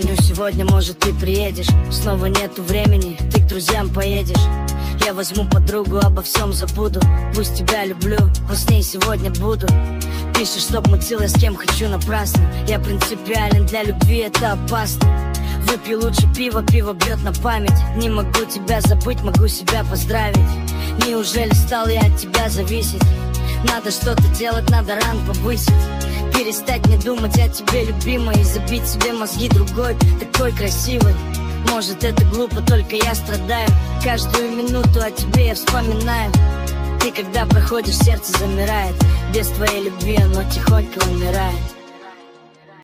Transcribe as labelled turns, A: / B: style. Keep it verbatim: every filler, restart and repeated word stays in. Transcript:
A: позвоню сегодня, может ты приедешь. Снова нету времени, ты к друзьям поедешь. Я возьму подругу, обо всем забуду. Пусть тебя люблю, но с ней сегодня буду. Пишешь, чтоб мутила с кем хочу напрасно. Я принципиален, для любви это опасно. Выпью лучше пиво, пиво бьет на память. Не могу тебя забыть, могу себя поздравить. Неужели стал я от тебя зависеть? Надо что-то делать, надо ранг повысить. Перестать не думать о тебе, любимой, и забить себе мозги другой, такой красивой. Может это глупо, только я страдаю. Каждую минуту о тебе я вспоминаю. Ты когда проходишь, сердце замирает. Без твоей любви оно тихонько умирает.